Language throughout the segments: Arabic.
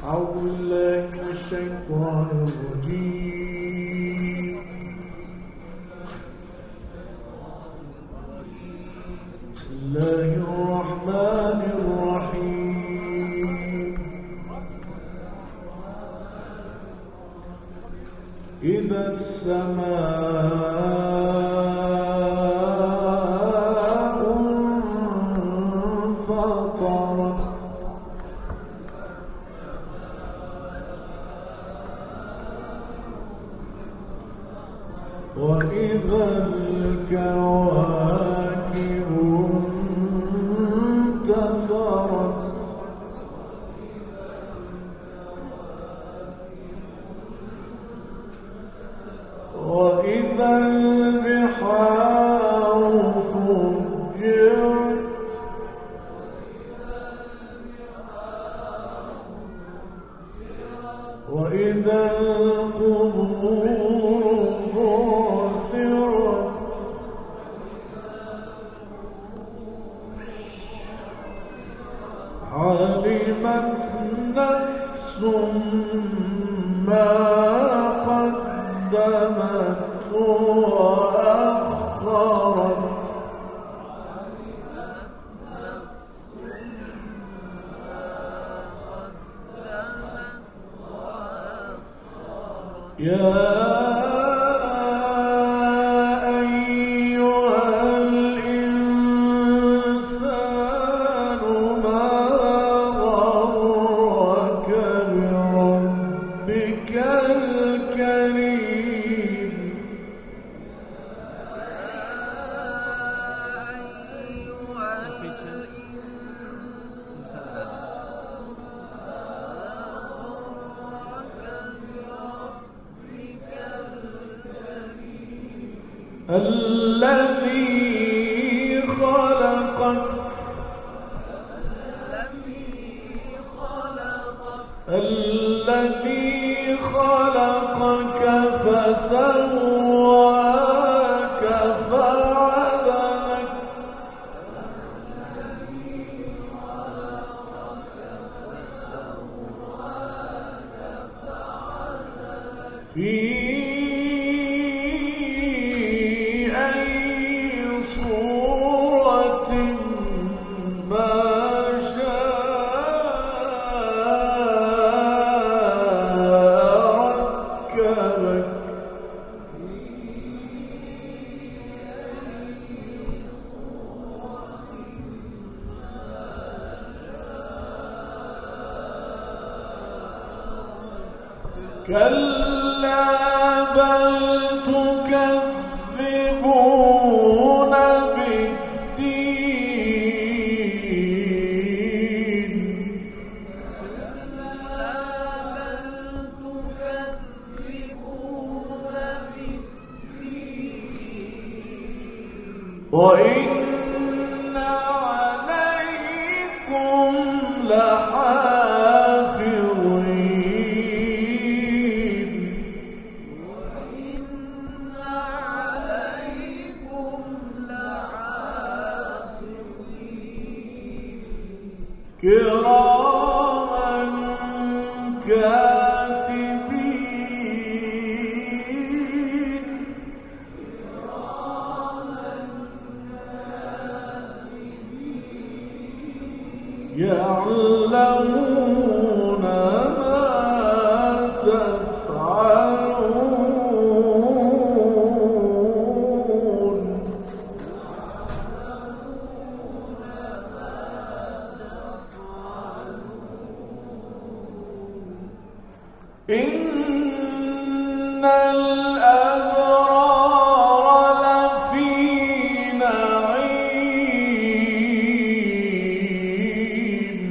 أعوذ بالله من الشيطان الرجيم. بسم الله الرحمن الرحيم. إذا السماء انفطرت وإذا الكواكب انتثرت وإذا البحار فجرت وإذا القبور بعثرت علمت نفس ما قدمت وأخرت يا أيها الإنسان ما غرك بربك الكريم الذي خلقك فسواك فعدلك في أي صورة ما شاء ركبك كلا بل تكذبون بالدين وإن عليكم لحافظين كراما كاتبين يعلمون ما تفعلون إن الأبرار لفي نعيم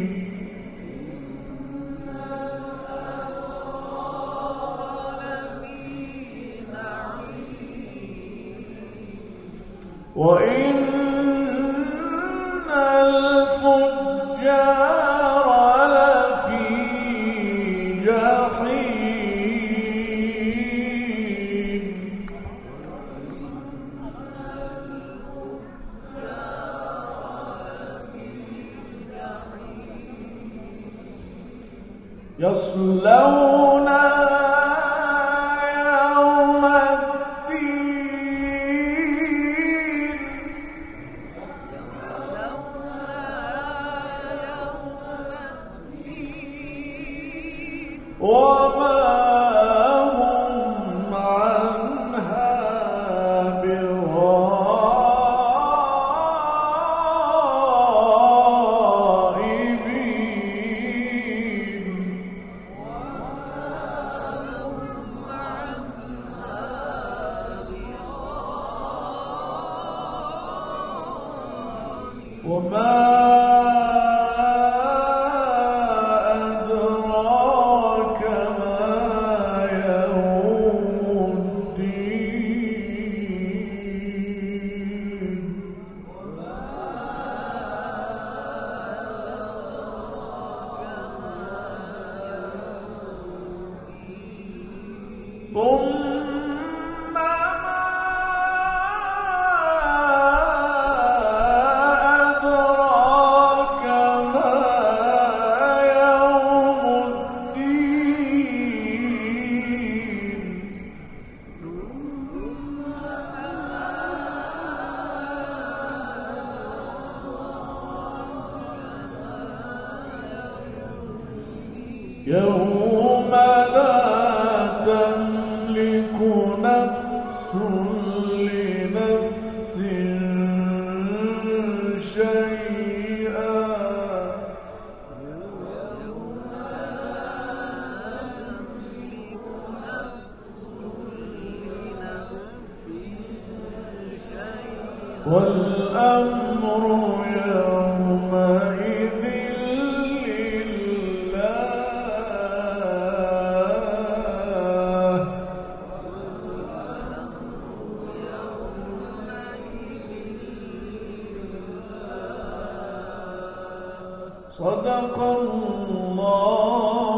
وإن الفجار لفي جحيم يصلونها يوم الدين وما هم عنها بغائبين وما أدراك ما يوم الدين ثم ما أدراك ما يوم الدين يوم لا تملك نفس لنفس شيئا والأمر يومئذ لله صدق الله